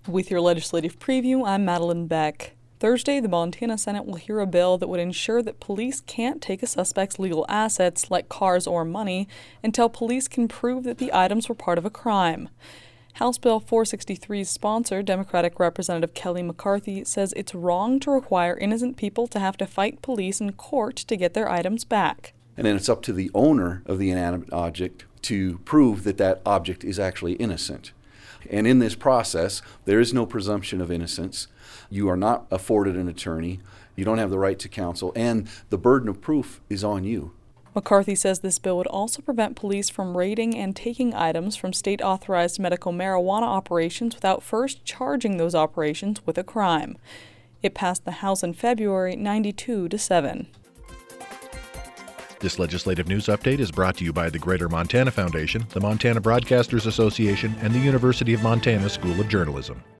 With your legislative preview, I'm Madeline Beck. Thursday, the Montana Senate will hear a bill that would ensure that police can't take a suspect's legal assets, like cars or money, until police can prove that the items were part of a crime. House Bill 463's sponsor, Democratic Representative Kelly McCarthy, says it's wrong to require innocent people to have to fight police in court to get their items back. And then it's up to the owner of the inanimate object to prove that that object is actually innocent. And in this process, there is no presumption of innocence. You are not afforded an attorney. You don't have the right to counsel, and the burden of proof is on you. McCarthy says this bill would also prevent police from raiding and taking items from state-authorized medical marijuana operations without first charging those operations with a crime. It passed the House in February 92-7. This legislative news update is brought to you by the Greater Montana Foundation, the Montana Broadcasters Association, and the University of Montana School of Journalism.